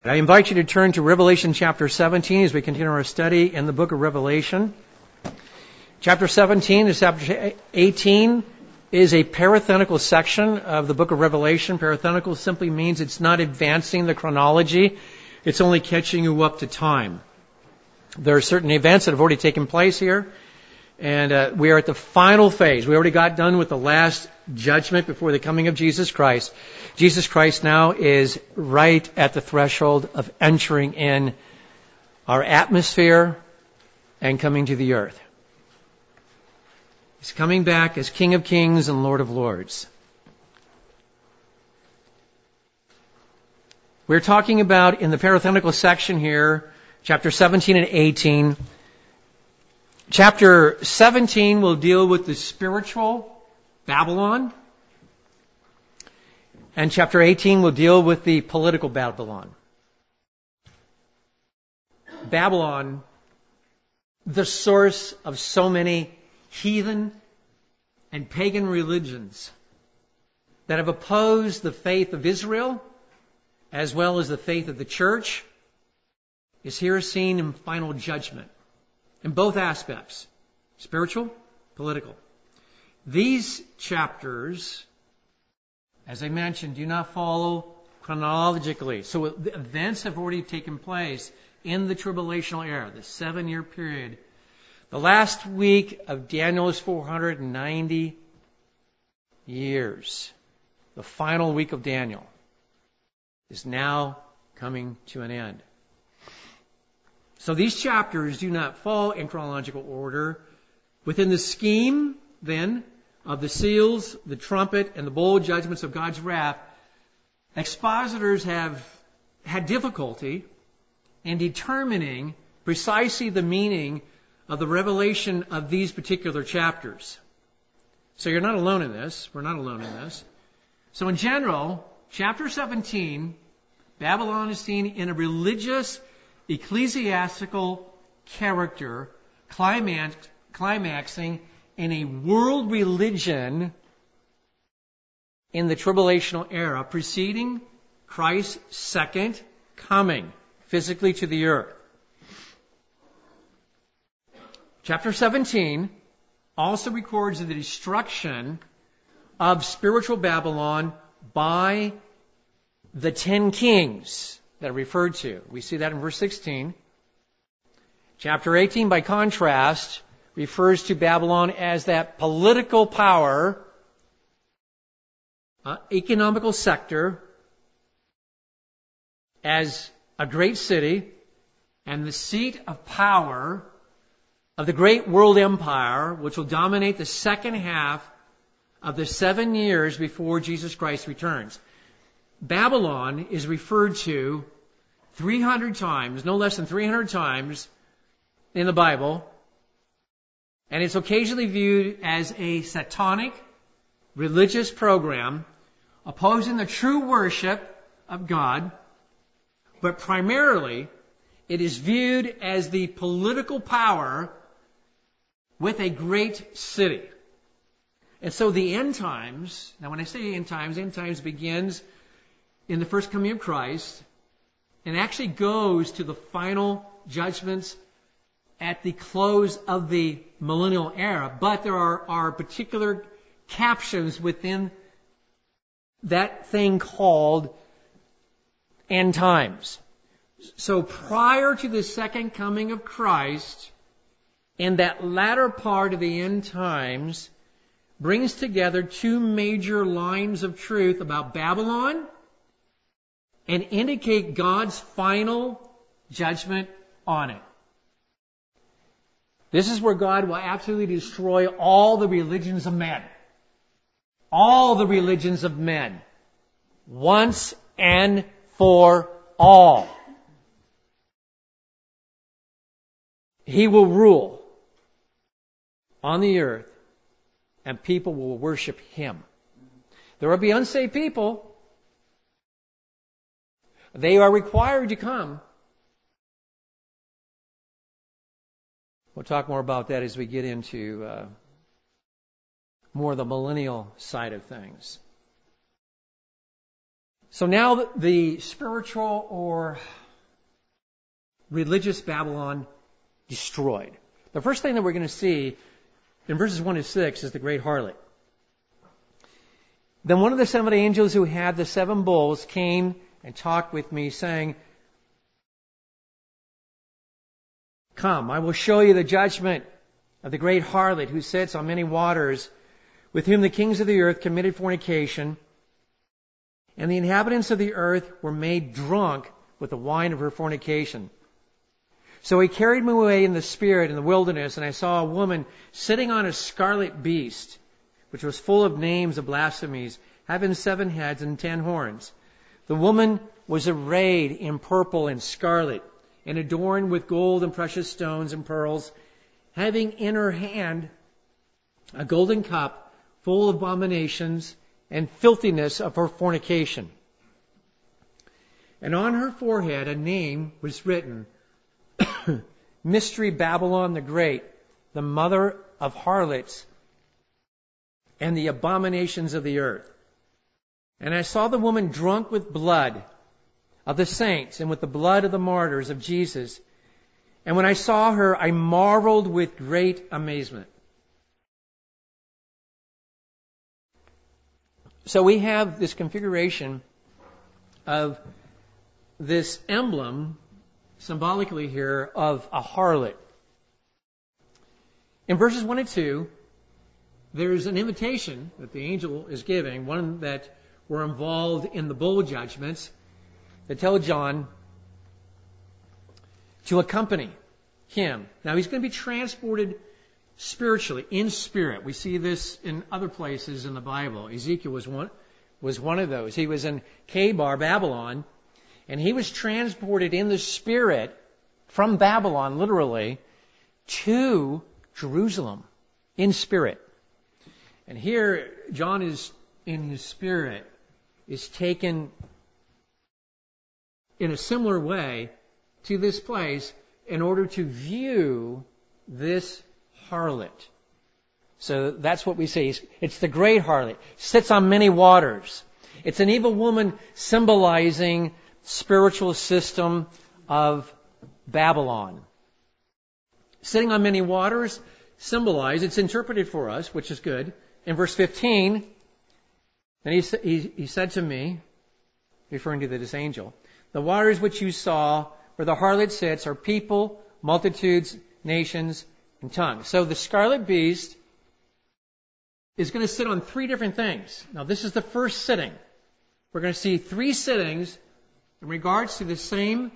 I invite you to turn to Revelation chapter 17 as we continue our study in the book of Revelation. Chapter 17 to chapter 18 is a parathenical section of the book of Revelation. Parathenical simply means it's not advancing the chronology. It's only catching you up to time. There are certain events that have already taken place here. And we are at the final phase. We already got done with the last judgment before the coming of Jesus Christ. Jesus Christ now is right at the threshold of entering in our atmosphere and coming to the earth. He's coming back as King of Kings and Lord of Lords. We're talking about in the parathenical section here, chapter 17 and 18. Chapter 17 will deal with the spiritual Babylon. And chapter 18 will deal with the political Babylon. Babylon, the source of so many heathen and pagan religions that have opposed the faith of Israel as well as the faith of the church, is here seen in final judgment. In both aspects, spiritual, political. These chapters, as I mentioned, do not follow chronologically. So the events have already taken place in the tribulational era, the 7-year period. The last week of Daniel is 490 years. The final week of Daniel is now coming to an end. So these chapters do not fall in chronological order. Within the scheme, then, of the seals, the trumpet, and the bowl judgments of God's wrath, expositors have had difficulty in determining precisely the meaning of the revelation of these particular chapters. So you're not alone in this. We're not alone in this. So in general, chapter 17, Babylon is seen in a religious, ecclesiastical character, climaxing in a world religion in the tribulational era preceding Christ's second coming physically to the earth. Chapter 17 also records the destruction of spiritual Babylon by the 10 kings that are referred to. We see that in verse 16. Chapter 18, by contrast, refers to Babylon as that political power, economical sector, as a great city, and the seat of power of the great world empire, which will dominate the second half of the 7 years before Jesus Christ returns. Babylon is referred to 300 times, no less than 300 times in the Bible, and it's occasionally viewed as a satanic religious program opposing the true worship of God, but primarily it is viewed as the political power with a great city. And so the end times, now when I say end times begins in the first coming of Christ, and actually goes to the final judgments at the close of the millennial era. But there are particular captions within that thing called end times. So prior to the second coming of Christ, in that latter part of the end times, brings together two major lines of truth about Babylon and indicate God's final judgment on it. This is where God will absolutely destroy all the religions of men. All the religions of men. Once and for all. He will rule on the earth, and people will worship Him. There will be unsaved people. They are required to come. We'll talk more about that as we get into more of the millennial side of things. So now the spiritual or religious Babylon destroyed. The first thing that we're going to see in verses 1 to 6 is the great harlot. Then one of the 7 angels who had the 7 bowls came and talked with me, saying, "Come, I will show you the judgment of the great harlot who sits on many waters, with whom the kings of the earth committed fornication, and the inhabitants of the earth were made drunk with the wine of her fornication." So he carried me away in the spirit in the wilderness, and I saw a woman sitting on a scarlet beast, which was full of names of blasphemies, having 7 heads and 10 horns. The woman was arrayed in purple and scarlet, and adorned with gold and precious stones and pearls, having in her hand a golden cup full of abominations and filthiness of her fornication. And on her forehead a name was written, Mystery Babylon the Great, the mother of harlots and the abominations of the earth. And I saw the woman drunk with blood of the saints and with the blood of the martyrs of Jesus. And when I saw her, I marveled with great amazement. So we have this configuration of this emblem, symbolically here, of a harlot. In verses 1 and 2, there's an invitation that the angel is giving, one that were involved in the bowl judgments, that tell John to accompany him. Now he's going to be transported spiritually, in spirit. We see this in other places in the Bible. Ezekiel was one of those. He was in Kabar, Babylon, and he was transported in the spirit from Babylon, literally, to Jerusalem, in spirit. And here, John is, in his spirit, is taken in a similar way to this place in order to view this harlot. So that's what we see. It's the great harlot. Sits on many waters. It's an evil woman symbolizing spiritual system of Babylon. Sitting on many waters symbolize, it's interpreted for us, which is good. In verse 15, then he said to me, referring to this angel, the waters which you saw where the harlot sits are people, multitudes, nations, and tongues. So the scarlet beast is going to sit on 3 different things. Now this is the first sitting. We're going to see 3 sittings in regards to the same,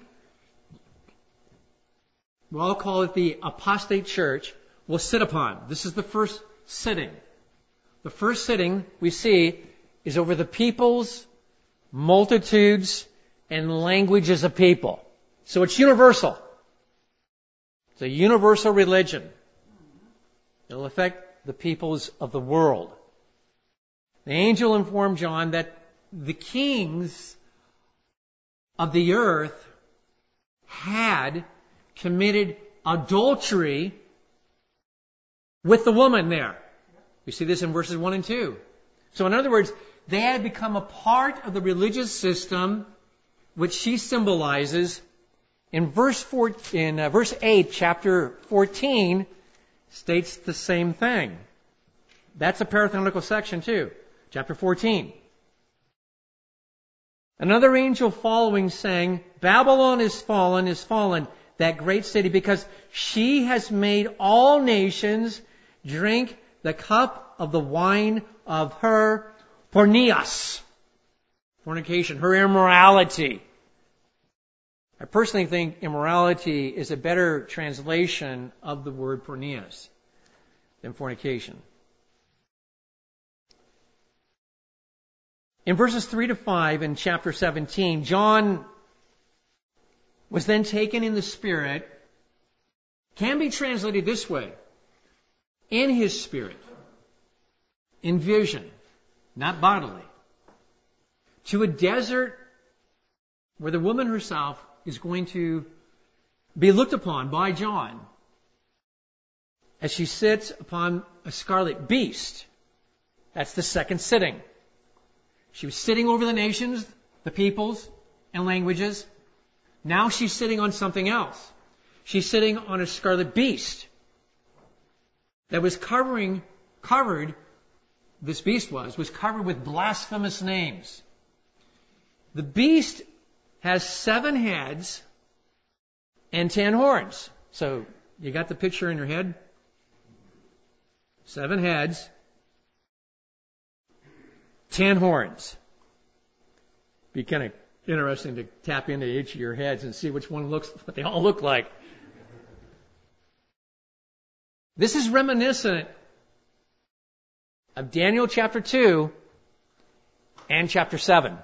we'll all call it the apostate church, will sit upon. This is the first sitting. The first sitting we see is over the peoples, multitudes, and languages of people. So it's universal. It's a universal religion. It'll affect the peoples of the world. The angel informed John that the kings of the earth had committed adultery with the woman there. We see this in verses 1 and 2. So in other words, they had become a part of the religious system which she symbolizes. In verse 8, chapter 14, states the same thing. That's a parenthetical section too. Chapter 14. Another angel following saying, Babylon is fallen, that great city, because she has made all nations drink the cup of the wine of her porneas, fornication, her immorality. I personally think immorality is a better translation of the word porneas than fornication. In verses 3 to 5 in chapter 17, John was then taken in the Spirit, can be translated this way, in his spirit, in vision, not bodily, to a desert where the woman herself is going to be looked upon by John as she sits upon a scarlet beast. That's the second sitting. She was sitting over the nations, the peoples and languages. Now she's sitting on something else. She's sitting on a scarlet beast that was covered, this beast was covered with blasphemous names. The beast has 7 heads and 10 horns. So you got the picture in your head? 7 heads, 10 horns. Be kind of interesting to tap into each of your heads and see which one what they all look like. This is reminiscent of Daniel chapter 2 and chapter 7.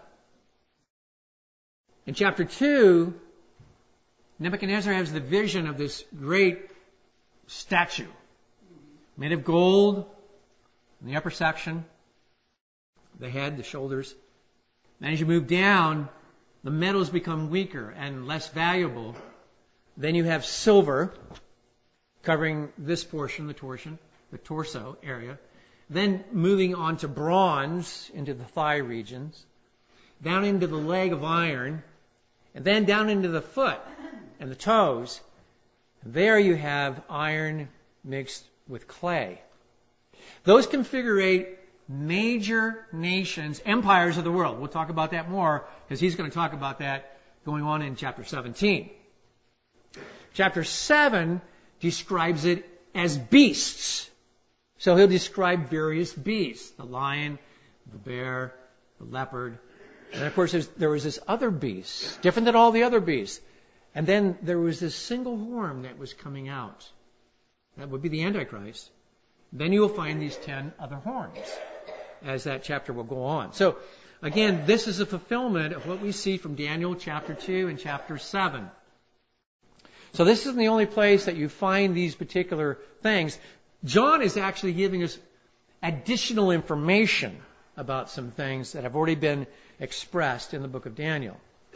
In chapter 2, Nebuchadnezzar has the vision of this great statue made of gold in the upper section, the head, the shoulders. And as you move down, the metals become weaker and less valuable. Then you have silver covering this portion, the torso area. Then moving on to bronze into the thigh regions, down into the leg of iron, and then down into the foot and the toes. There you have iron mixed with clay. Those configure major nations, empires of the world. We'll talk about that more because he's going to talk about that going on in chapter 17. Chapter 7 describes it as beasts. So he'll describe various beasts, the lion, the bear, the leopard. And of course there was this other beast, different than all the other beasts. And then there was this single horn that was coming out. That would be the Antichrist. Then you will find these 10 other horns as that chapter will go on. So again, this is a fulfillment of what we see from Daniel chapter 2 and chapter 7. So this isn't the only place that you find these particular things. John is actually giving us additional information about some things that have already been expressed in the book of Daniel.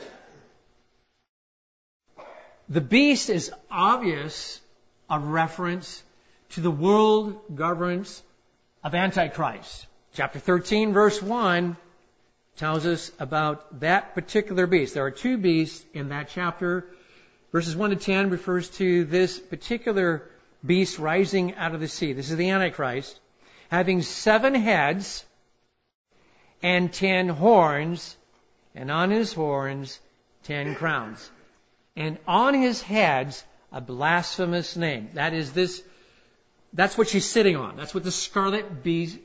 The beast is obvious a reference to the world governance of Antichrist. Chapter 13, verse 1 tells us about that particular beast. There are 2 beasts in that chapter. Verses 1 to 10 refers to this particular beast rising out of the sea. This is the Antichrist, having 7 heads and 10 horns, and on his horns 10 crowns. And on his heads a blasphemous name. That's what she's sitting on. That's what the scarlet beast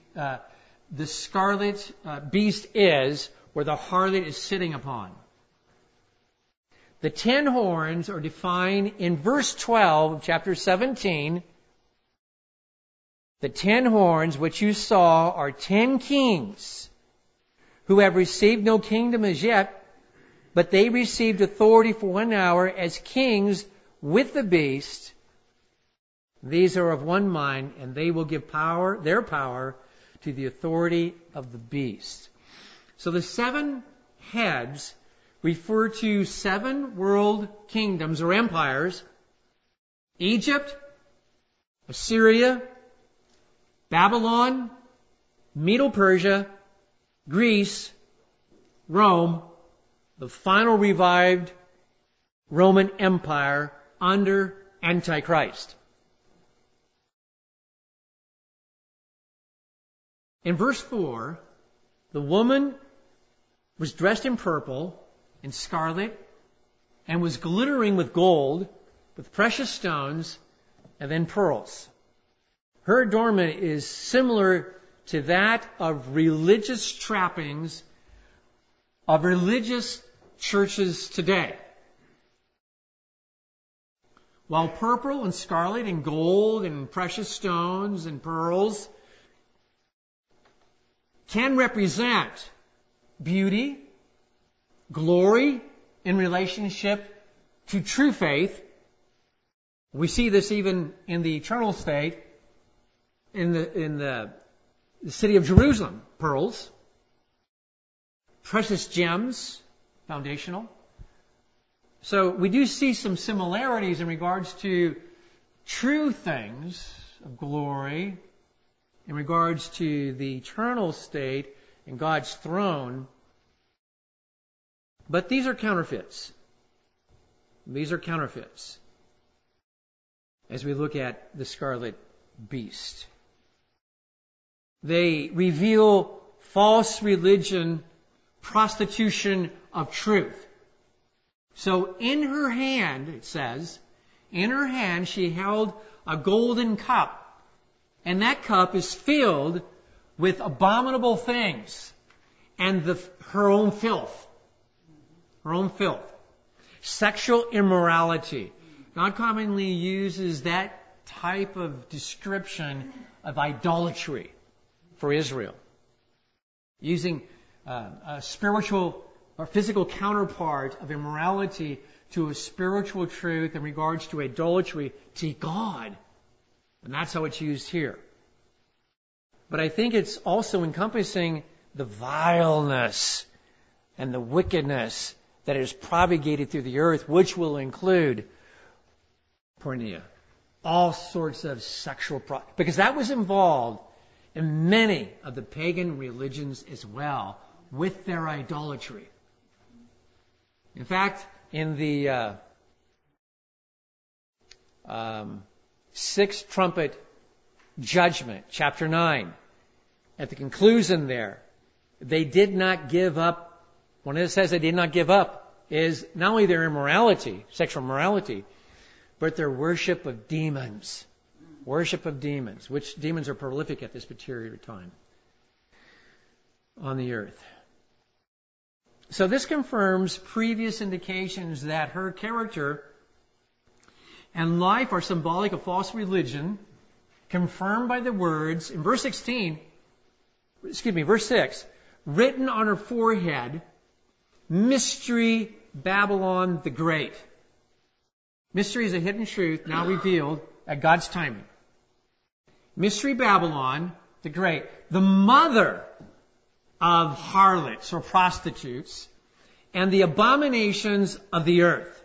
is, where the harlot is sitting upon. The 10 horns are defined in verse 12 of chapter 17. The 10 horns which you saw are 10 kings who have received no kingdom as yet, but they received authority for 1 hour as kings with the beast. These are of one mind, and they will give their power to the authority of the beast. So the 7 heads refer to 7 world kingdoms or empires: Egypt, Assyria, Babylon, Medo-Persia, Greece, Rome, the final revived Roman Empire under Antichrist. In verse 4, the woman was dressed in purple and scarlet and was glittering with gold, with precious stones, and then pearls. Her adornment is similar to that of religious trappings of religious churches today. While purple and scarlet and gold and precious stones and pearls can represent beauty, glory in relationship to true faith. We see this even in the eternal state, in the city of Jerusalem. Pearls, precious gems, foundational. So we do see some similarities in regards to true things of glory, in regards to the eternal state and God's throne. But these are counterfeits. These are counterfeits. As we look at the scarlet beast, they reveal false religion, prostitution of truth. So in her hand, it says, in her hand she held a golden cup. And that cup is filled with abominable things and her own filth. Her own filth. Sexual immorality. God commonly uses that type of description of idolatry for Israel. Using a spiritual or physical counterpart of immorality to a spiritual truth in regards to idolatry to God. And that's how it's used here. But I think it's also encompassing the vileness and the wickedness that is propagated through the earth, which will include porneia. All sorts of sexual because that was involved in many of the pagan religions as well, with their idolatry. In fact, in the sixth trumpet judgment, chapter 9, at the conclusion there, they did not give up. When it says they did not give up, is not only their immorality, sexual immorality, but their worship of demons. Worship of demons, which demons are prolific at this particular time on the earth. So this confirms previous indications that her character and life are symbolic of false religion, confirmed by the words in verse 6, written on her forehead, Mystery Babylon the Great. Mystery is a hidden truth now revealed at God's timing. Mystery Babylon the Great, the mother of harlots or prostitutes and the abominations of the earth.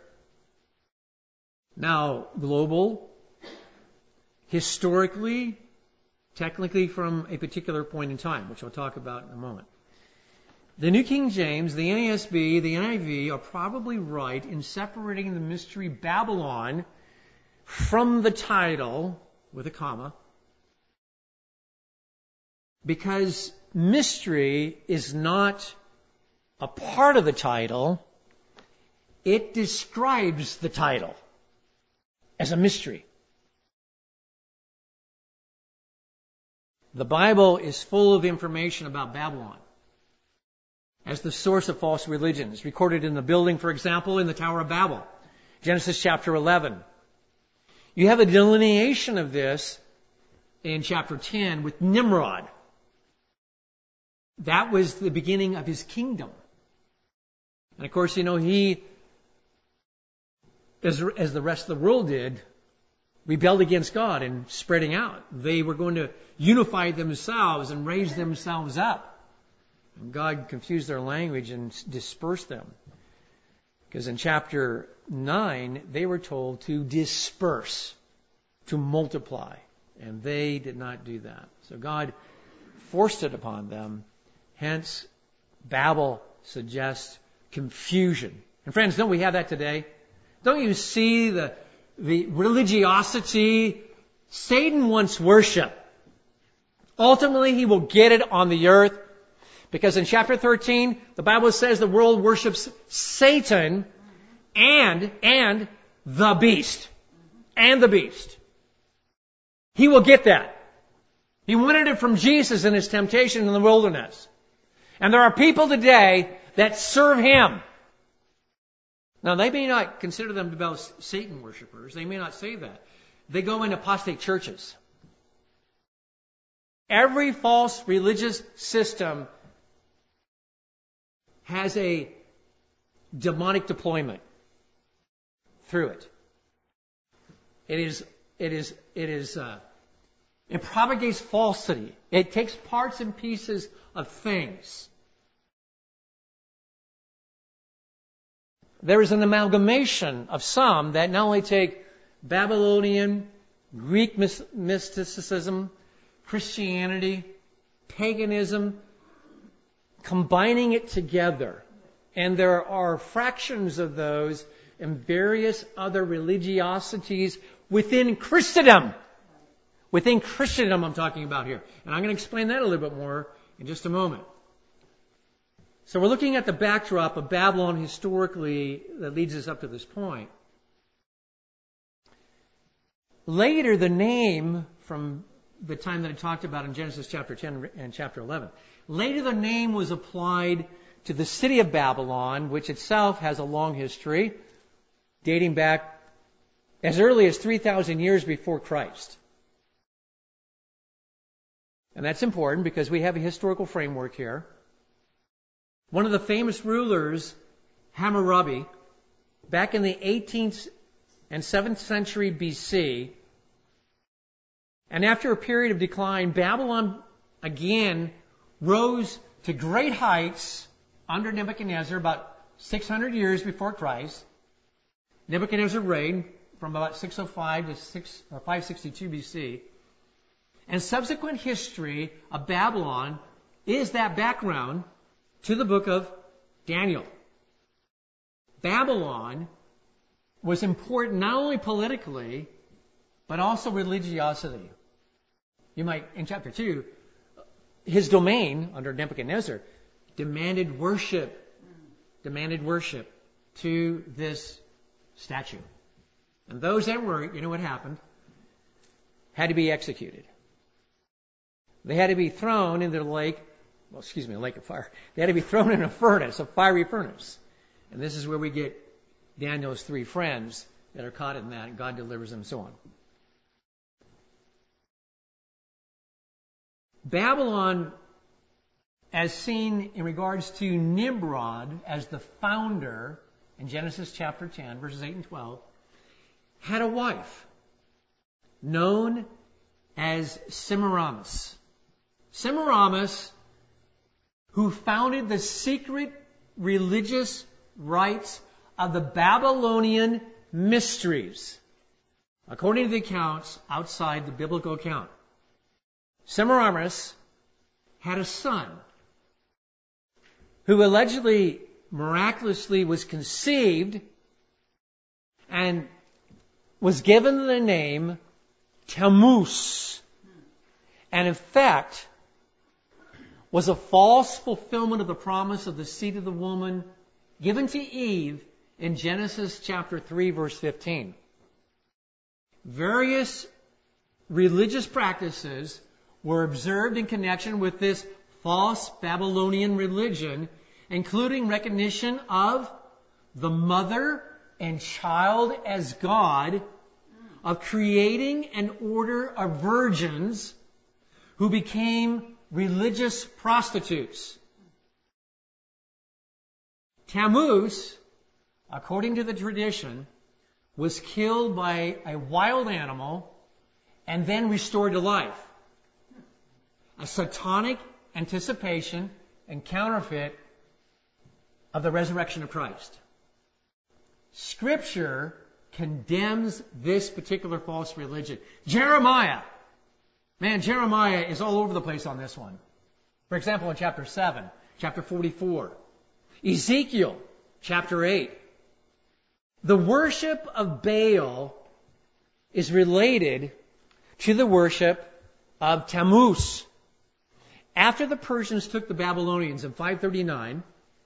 Now, global, historically, technically from a particular point in time, which I'll talk about in a moment. The New King James, the NASB, the NIV are probably right in separating the mystery Babylon from the title, with a comma, because mystery is not a part of the title. It describes the title as a mystery. The Bible is full of information about Babylon as the source of false religions, recorded in the building, for example, in the Tower of Babel, Genesis chapter 11. You have a delineation of this in chapter 10 with Nimrod. That was the beginning of his kingdom. And of course, he, as the rest of the world did, rebelled against God and spreading out. They were going to unify themselves and raise themselves up. And God confused their language and dispersed them. Because in chapter 9, they were told to disperse, to multiply. And they did not do that. So God forced it upon them. Hence, Babel suggests confusion. And friends, don't we have that today? Don't you see the religiosity? Satan wants worship. Ultimately, he will get it on the earth. Because in chapter 13, the Bible says the world worships Satan and the beast. And the beast. He will get that. He wanted it from Jesus in his temptation in the wilderness. And there are people today that serve him. Now, they may not consider them to be Satan worshipers. They may not say that. They go in apostate churches. Every false religious system has a demonic deployment through it. It propagates falsity. It takes parts and pieces of things. There is an amalgamation of some that not only take Babylonian, Greek mysticism, Christianity, paganism, combining it together And there are fractions of those in various other religiosities within Christendom. Within Christendom I'm talking about here. And I'm going to explain that a little bit more in just a moment. So we're looking at the backdrop of Babylon historically that leads us up to this point. Later, the name from the time that I talked about in Genesis chapter 10 and chapter 11, later the name was applied to the city of Babylon, which itself has a long history, dating back as early as 3,000 years before Christ. And that's important because we have a historical framework here. One of the famous rulers, Hammurabi, back in the 18th and 7th century BC, and after a period of decline, Babylon again rose to great heights under Nebuchadnezzar about 600 years before Christ. Nebuchadnezzar reigned from about 605 to 562 BC. And subsequent history of Babylon is that background to the book of Daniel. Babylon was important not only politically, but also religiosity. You might, in chapter 2, his domain under Nebuchadnezzar demanded worship to this statue. And those that were, you know what happened, had to be executed. They had to be thrown into the lake of fire. They had to be thrown in a furnace, a fiery furnace. And this is where we get Daniel's 3 friends that are caught in that, and God delivers them and so on. Babylon, as seen in regards to Nimrod as the founder in Genesis chapter 10, verses 8 and 12, had a wife known as Semiramis. Semiramis, who founded the secret religious rites of the Babylonian mysteries, according to the accounts outside the biblical account. Semiramis had a son who allegedly, miraculously was conceived and was given the name Tammuz, and in fact was a false fulfillment of the promise of the seed of the woman given to Eve in Genesis chapter 3, verse 15. Various religious practices were observed in connection with this false Babylonian religion, including recognition of the mother and child as God, of creating an order of virgins who became religious prostitutes. Tammuz, according to the tradition, was killed by a wild animal and then restored to life. A satanic anticipation and counterfeit of the resurrection of Christ. Scripture condemns this particular false religion. Jeremiah is all over the place on this one. For example, in chapter 7, chapter 44. Ezekiel, chapter 8. The worship of Baal is related to the worship of Tammuz. After the Persians took the Babylonians in 539,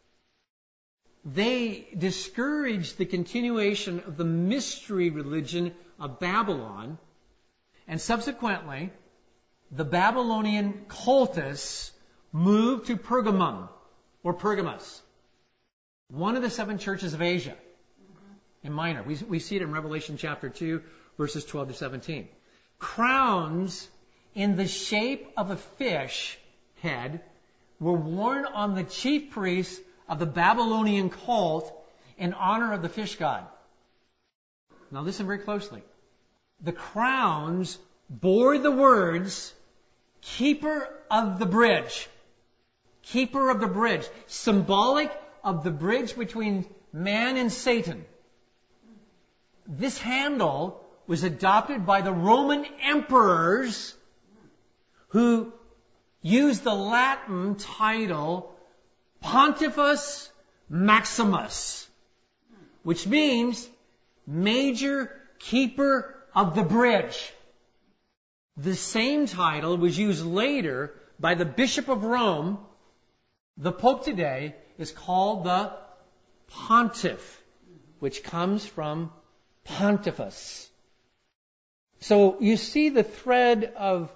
they discouraged the continuation of the mystery religion of Babylon, and subsequently, the Babylonian cultists moved to Pergamum, or Pergamos, one of the 7 churches of Asia, in Minor. We see it in Revelation chapter 2, verses 12 to 17. Crowns in the shape of a fish head were worn on the chief priests of the Babylonian cult in honor of the fish god. Now listen very closely. The crowns bore the words, "Keeper of the bridge." Keeper of the bridge. Symbolic of the bridge between man and Satan. This handle was adopted by the Roman emperors who used the Latin title Pontifex Maximus, which means major keeper of the bridge. The same title was used later by the Bishop of Rome. The Pope today is called the Pontiff, which comes from Pontifex. So you see the thread of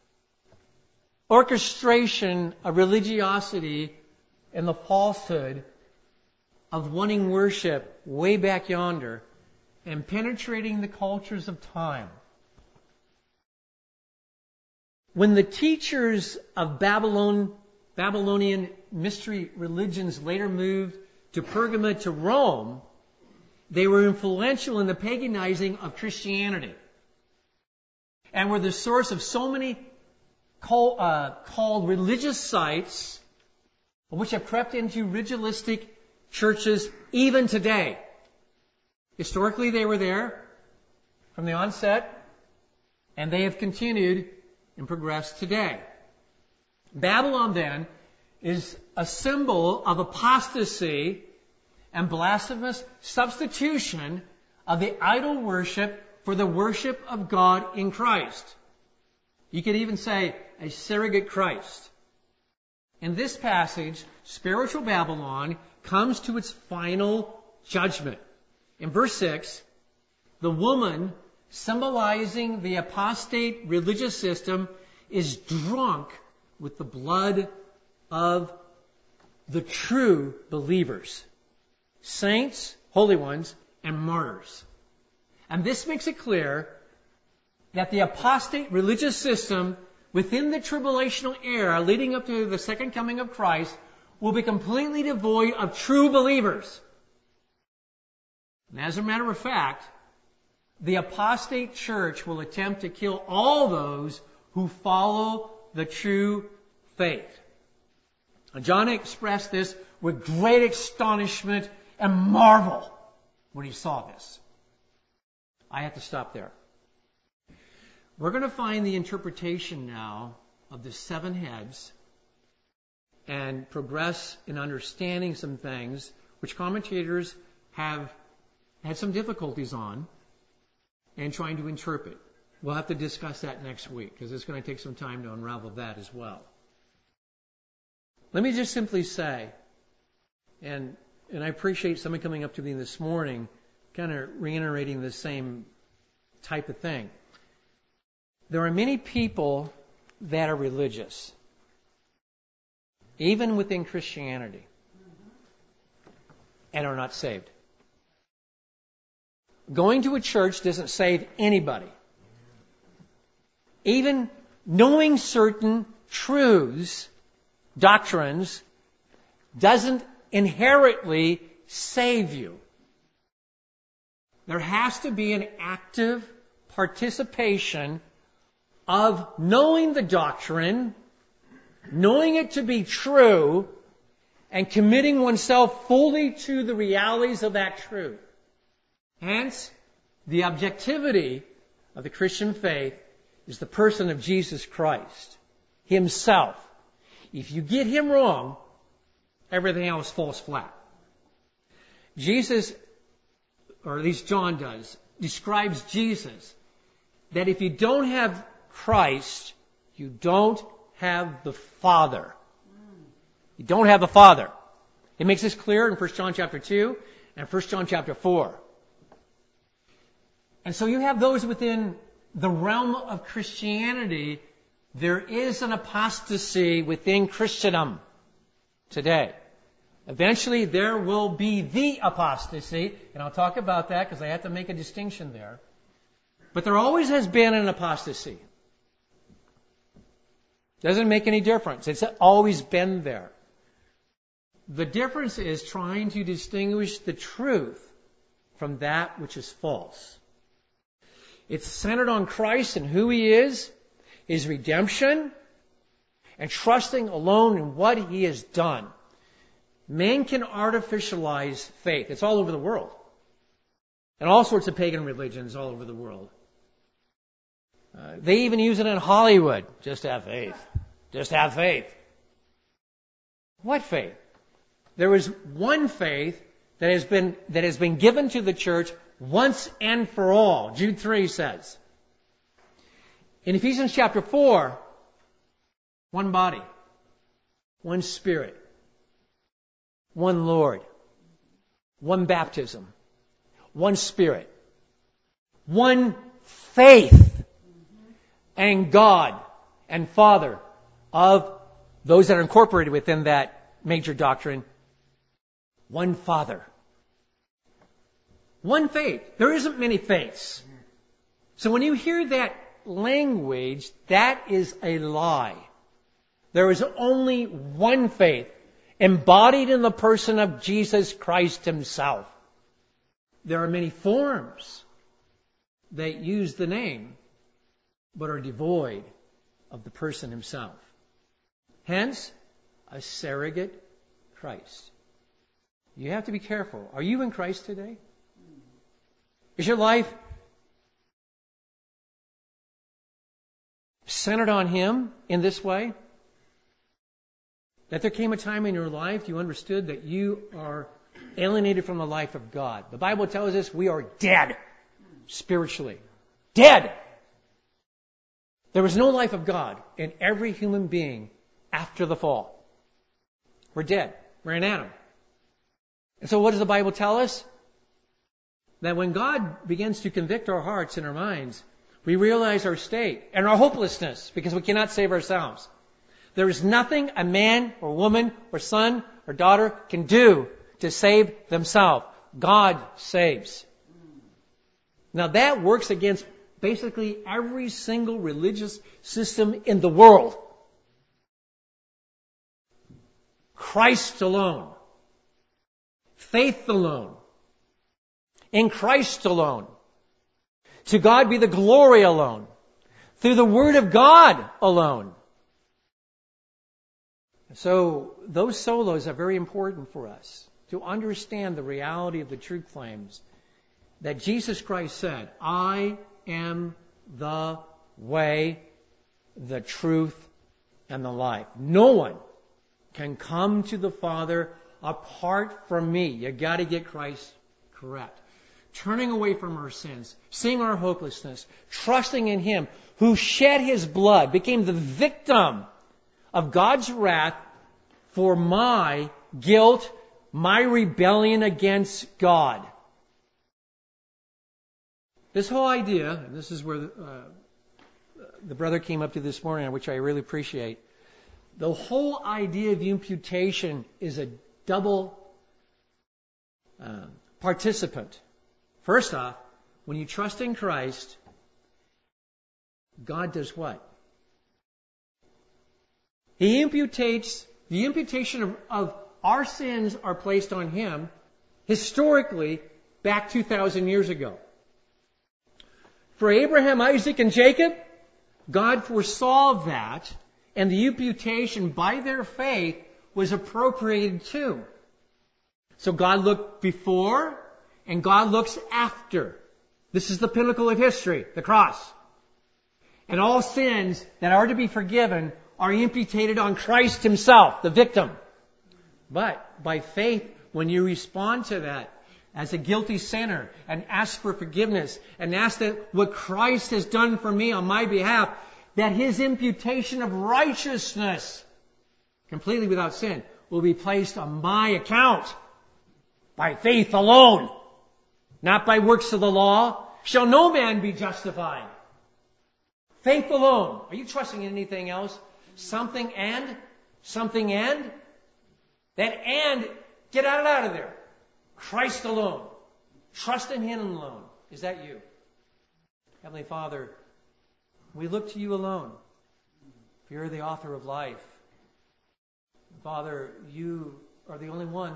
orchestration of religiosity and the falsehood of wanting worship way back yonder and penetrating the cultures of time. When the teachers of Babylonian mystery religions later moved to Pergamum to Rome, they were influential in the paganizing of Christianity and were the source of so many called religious sites, which have crept into ritualistic churches even today. Historically, they were there from the onset, and they have continued and progressed today. Babylon, then, is a symbol of apostasy and blasphemous substitution of the idol worship for the worship of God in Christ. You could even say a surrogate Christ. In this passage, spiritual Babylon comes to its final judgment. In verse 6, the woman, symbolizing the apostate religious system, is drunk with the blood of the true believers, saints, holy ones, and martyrs. And this makes it clear that the apostate religious system within the tribulational era leading up to the second coming of Christ will be completely devoid of true believers. And as a matter of fact, the apostate church will attempt to kill all those who follow the true faith. And John expressed this with great astonishment and marvel when he saw this. I have to stop there. We're going to find the interpretation now of the seven heads and progress in understanding some things which commentators have had some difficulties on and trying to interpret. We'll have to discuss that next week because it's going to take some time to unravel that as well. Let me just simply say, and I appreciate somebody coming up to me this morning kind of reiterating the same type of thing. There are many people that are religious, even within Christianity, and are not saved. Going to a church doesn't save anybody. Even knowing certain truths, doctrines, doesn't inherently save you. There has to be an active participation of knowing the doctrine, knowing it to be true, and committing oneself fully to the realities of that truth. Hence, the objectivity of the Christian faith is the person of Jesus Christ Himself. If you get Him wrong, everything else falls flat. Jesus, or at least John does, describes Jesus that if you don't have Christ, you don't have the Father. You don't have the Father. It makes this clear in 1 John chapter 2 and 1 John chapter 4. And so you have those within the realm of Christianity. There is an apostasy within Christendom today. Eventually there will be the apostasy, and I'll talk about that because I have to make a distinction there. But there always has been an apostasy. Doesn't make any difference. It's always been there. The difference is trying to distinguish the truth from that which is false. It's centered on Christ and who He is, His redemption, and trusting alone in what He has done. Man can artificialize faith. It's all over the world. And all sorts of pagan religions all over the world. They even use it in Hollywood. Just have faith. Just have faith. What faith? There is one faith that has been given to the church once and for all. Jude 3 says. In Ephesians chapter 4, one body, one Spirit, one Lord, one baptism, one Spirit, one faith, and God and Father of those that are incorporated within that major doctrine, one Father. One faith. There isn't many faiths. So when you hear that language, that is a lie. There is only one faith, embodied in the person of Jesus Christ Himself. There are many forms that use the name, but are devoid of the person Himself. Hence, a surrogate Christ. You have to be careful. Are you in Christ today? Is your life centered on Him in this way? That there came a time in your life you understood that you are alienated from the life of God. The Bible tells us we are dead spiritually. Dead! There was no life of God in every human being after the fall. We're dead. We're in Adam. And so what does the Bible tell us? That when God begins to convict our hearts and our minds, we realize our state and our hopelessness because we cannot save ourselves. There is nothing a man or woman or son or daughter can do to save themselves. God saves. Now that works against basically every single religious system in the world. Christ alone. Faith alone. In Christ alone. To God be the glory alone. Through the Word of God alone. So those solos are very important for us to understand the reality of the true claims that Jesus Christ said, I am the way, the truth, and the life. No one can come to the Father apart from me. You got to get Christ correct. Turning away from our sins, seeing our hopelessness, trusting in Him who shed His blood, became the victim of God's wrath for my guilt, my rebellion against God. This whole idea, and this is where the brother came up to this morning, which I really appreciate. The whole idea of imputation is a double participant. First off, when you trust in Christ, God does what? He imputates, the imputation of our sins are placed on Him historically back 2,000 years ago. For Abraham, Isaac, and Jacob, God foresaw that, and the imputation by their faith was appropriated too. So God looked before, and God looks after. This is the pinnacle of history, the cross. And all sins that are to be forgiven are imputated on Christ Himself, the victim. But by faith, when you respond to that as a guilty sinner and ask for forgiveness and ask that what Christ has done for me on my behalf, that His imputation of righteousness, completely without sin, will be placed on my account by faith alone. Not by works of the law, shall no man be justified. Faith alone. Are you trusting in anything else? Something and? That and, get out of there. Christ alone. Trust in Him alone. Is that you? Heavenly Father, we look to You alone. For You're the author of life. Father, You are the only one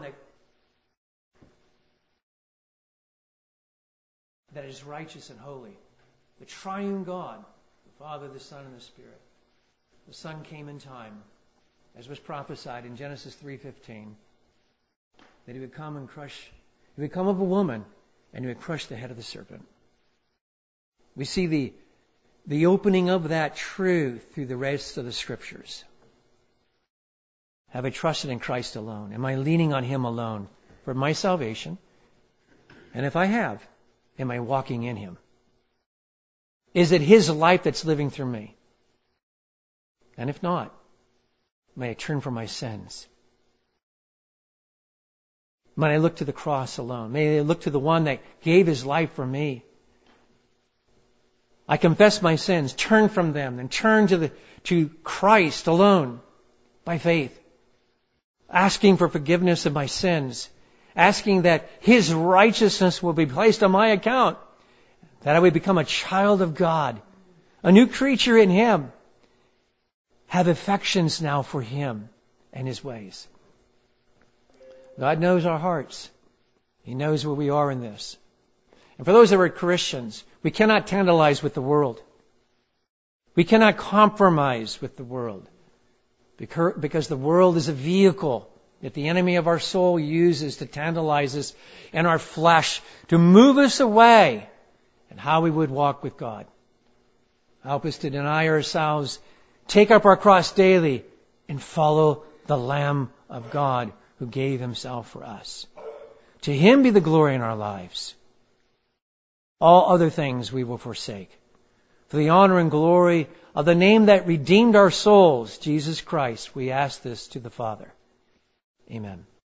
that is righteous and holy. The triune God, the Father, the Son, and the Spirit. The Son came in time, as was prophesied in Genesis 3:15, that He would come and crush, He would come of a woman, and He would crush the head of the serpent. We see the opening of that truth through the rest of the Scriptures. Have I trusted in Christ alone? Am I leaning on Him alone for my salvation? And if I have, am I walking in Him? Is it His life that's living through me? And if not, may I turn from my sins? May I look to the cross alone? May I look to the one that gave His life for me? I confess my sins, turn from them, and turn to Christ alone by faith, asking for forgiveness of my sins, asking that His righteousness will be placed on my account, that I would become a child of God, a new creature in Him, have affections now for Him and His ways. God knows our hearts. He knows where we are in this. And for those that are Christians, we cannot tantalize with the world. We cannot compromise with the world, because the world is a vehicle that the enemy of our soul uses to tantalize us and our flesh, to move us away and how we would walk with God. Help us to deny ourselves, take up our cross daily, and follow the Lamb of God who gave Himself for us. To Him be the glory in our lives. All other things we will forsake, for the honor and glory of the name that redeemed our souls, Jesus Christ. We ask this to the Father. Amen.